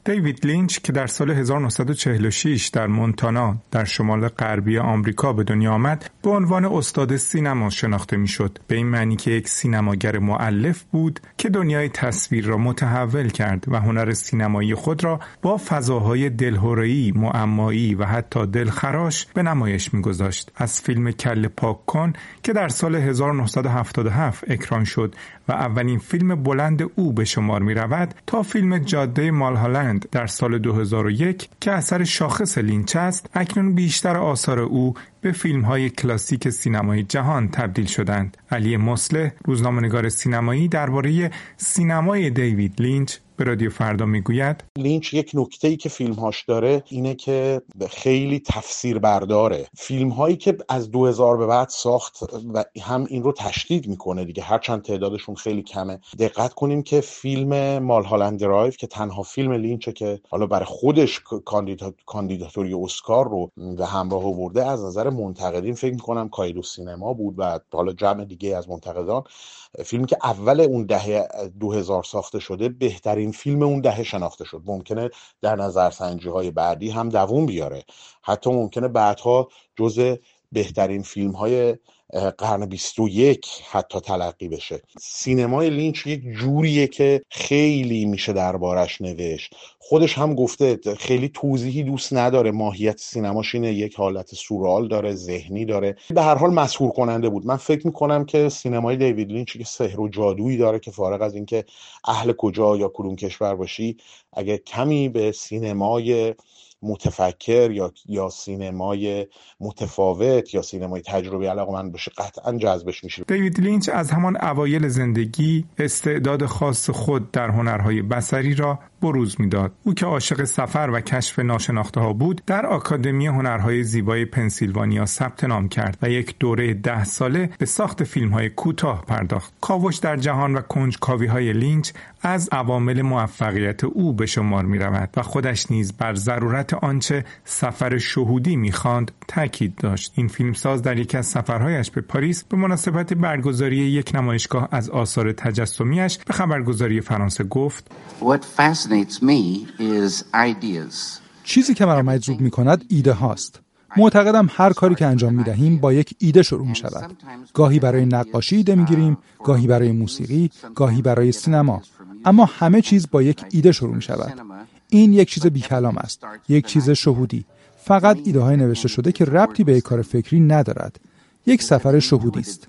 دیوید لینچ که در سال 1946 در مونتانا در شمال غربی آمریکا به دنیا آمد، به عنوان استاد سینما شناخته میشد. به این معنی که یک سینماگر مؤلف بود که دنیای تصویر را متحول کرد و هنر سینمایی خود را با فضاهای دلهره‌ای، معمایی و حتی دلخراش به نمایش میگذاشت. از فیلم کله پاک کن که در سال 1977 اکران شد و اولین فیلم بلند او به شمار می رود تا فیلم جاده مالهالند در سال 2001 که اثر شاخص لینچ است، اکنون بیشتر آثار او به فیلم‌های کلاسیک سینمای جهان تبدیل شدند. علی مصلح، روزنامه‌نگار سینمایی، درباره سینمای دیوید لینچ به رادیو فردا میگوید: لینچ یک نکته‌ای که فیلم‌هاش داره اینه که خیلی تفسیر برداره. فیلم‌هایی که از 2000 به بعد ساخت و هم این رو تشدید میکنه دیگه، هرچند تعدادشون خیلی کمه. دقت کنیم که فیلم مالهالند درایو که تنها فیلم لینچه که حالا برای خودش کاندیداتوری اسکار رو به همراه آورده، از نظر منتقدین فکر می‌کنم کایرو سینما بود و حالا جمع دیگه از منتقدان، فیلمی که اول اون دهه 2000 ساخته شده بهترین فیلم اون دهه شناخته شد. ممکنه در نظرسنجی‌های بعدی هم دووم بیاره، حتی ممکنه بعدها جزء بهترین فیلم‌های قرن 21 حتی تلقی بشه. سینمای لینچ یک جوریه که خیلی میشه دربارش نوشت. خودش هم گفته خیلی توضیحی دوست نداره، ماهیت سینماش اینه، یک حالت سورئال داره، ذهنی داره. به هر حال مسحور کننده بود. من فکر میکنم که سینمای دیوید لینچ که سحر و جادویی داره که فارغ از اینکه اهل کجا یا کدوم کشور باشی، اگه کمی به سینمای متفکر یا سینمای متفاوت یا سینمای تجربی علاقه‌مند باشه، قطعاً جذبش میشه. دیوید لینچ از همان اوایل زندگی استعداد خاص خود در هنرهای بصری را بروز میداد. او که عاشق سفر و کشف ناشناخته‌ها بود، در آکادمی هنرهای زیبای پنسیلوانیا ثبت نام کرد و یک دوره 10 ساله به ساخت فیلم‌های کوتاه پرداخت. کاوش در جهان و کنجکاوی‌های لینچ از عوامل موفقیت او به شمار می‌رود و خودش نیز بر ضرورت آنچه سفر شهودی می‌خواند تاکید داشت. این فیلمساز در یکی از سفرهایش به پاریس به مناسبت برگزاری یک نمایشگاه از آثار تجسمیش به خبرگزاری فرانسه گفت: چیزی که مرا مجذوب می‌کند ایده هاست. معتقدم هر کاری که انجام می‌دهیم با یک ایده شروع می‌شود. گاهی برای نقاشی ایده می‌گیریم، گاهی برای موسیقی، گاهی برای سینما. اما همه چیز با یک ایده شروع می‌شود. این یک چیز بی‌کلام است، یک چیز شهودی. فقط ایده‌های نوشته شده که ربطی به یک کار فکری ندارد. یک سفر شهودی است.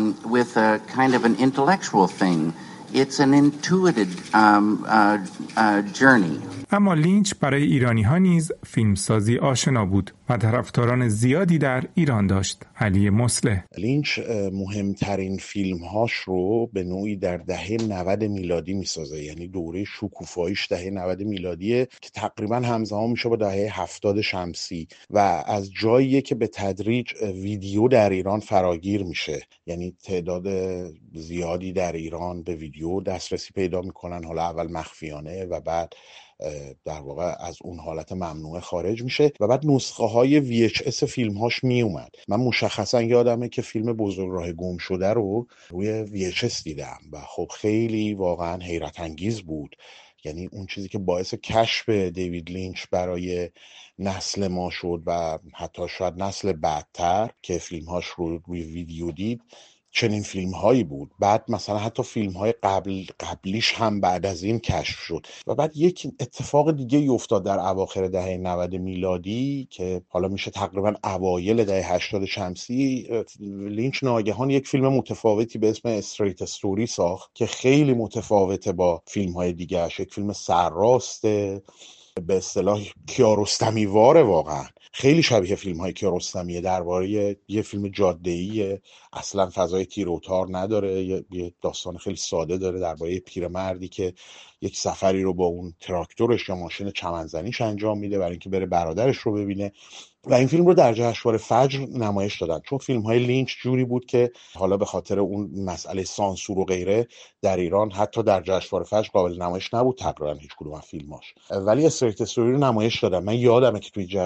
اما لینچ برای ایرانی‌ها نیز فیلمسازی آشنا بود و طرفداران زیادی در ایران داشت. علی مصلح: لینچ مهمترین فیلم‌هاش رو به نوعی در دهه 90 میلادی میسازه، یعنی دوره شکوفاییش دهه 90 میلادیه که تقریبا همزمان میشه با دهه 70 شمسی و از جاییه که به تدریج ویدیو در ایران فراگیر میشه، یعنی تعداد زیادی در ایران به ویدیو دسترسی پیدا میکنن، حالا اول مخفیانه و بعد در واقع از اون حالت ممنوعه خارج میشه و بعد نسخه های VHS فیلم هاش می اومد. من مشخصا یادمه که فیلم بزرگراه گم شده رو روی VHS دیدم و خب خیلی واقعا حیرت انگیز بود. یعنی اون چیزی که باعث کشف دیوید لینچ برای نسل ما شد و حتی شاید نسل بعدتر که فیلم هاش رو روی ویدیو دید، چنین فیلم هایی بود. بعد مثلا حتی فیلم های قبلیش هم بعد از این کشف شد و بعد یک اتفاق دیگه افتاد در اواخر دهه 90 میلادی که حالا میشه تقریبا اوایل دهه 80 شمسی. لینچ ناگهان یک فیلم متفاوتی به اسم استریت استوری ساخت که خیلی متفاوته با فیلم های دیگه. یک فیلم سرراسته، به اصطلاح کیارستمی واره، واقعا خیلی شبیه فیلم های کیارستمیه، درباره یه فیلم جاده‌ایه، اصلا فضای تیر و تار نداره، یه داستان خیلی ساده داره درباره پیرمردی که یک سفری رو با اون تراکتورش یا ماشین چمنزنیش انجام میده برای اینکه بره برادرش رو ببینه و این فیلم رو در جشنواره فجر نمایش دادن. چون فیلم های لینچ جوری بود که حالا به خاطر اون مسئله سانسور و غیره در ایران حتی در جشنواره فجر قابل نمایش نبود تقریبا هیچ کدوم از فیلماش، ولی استریت استوری رو نمایش دادن. من یادمه که توی جشنواره این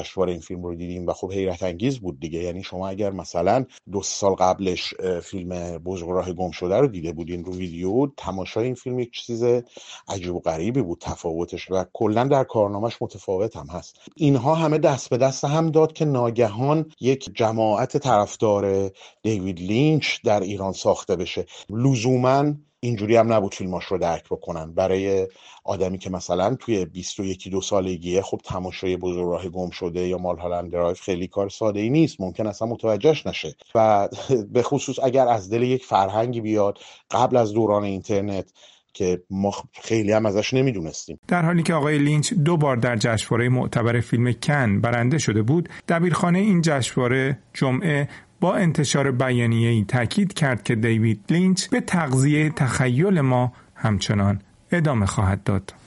فیلم رو دیدیم و خب حیرت انگیز بود دیگه. یعنی شما اگر مثلا 2 سال قبلش فیلم بزرگراه گم شده رو دیده بودین رو ویدیو، تماشای این فیلم یک چیز عجیب و غریبی بود تفاوتش، و کلا در کارنامه‌اش متفاوت هم هست. اینها همه دست به دست هم داد که ناگهان یک جماعت طرفدار دیوید لینچ در ایران ساخته بشه. لزوماً اینجوری هم نبود فیلماش رو درک بکنن. برای آدمی که مثلا توی 21-22 سالگیه، خب تماشای بزرگراه گم شده یا مالهالند درایو خیلی کار ساده ای نیست، ممکن اصلا متوجهش نشه، و به خصوص اگر از دل یک فرهنگی بیاد قبل از دوران اینترنت که ما خیلی هم ازش نمیدونستیم. در حالی که آقای لینچ 2 بار در جشنواره معتبر فیلم کن برنده شده بود، دبیرخانه این جشنواره جمعه با انتشار بیانیه‌ای تاکید کرد که دیوید لینچ به تغذیه تخیل ما همچنان ادامه خواهد داد.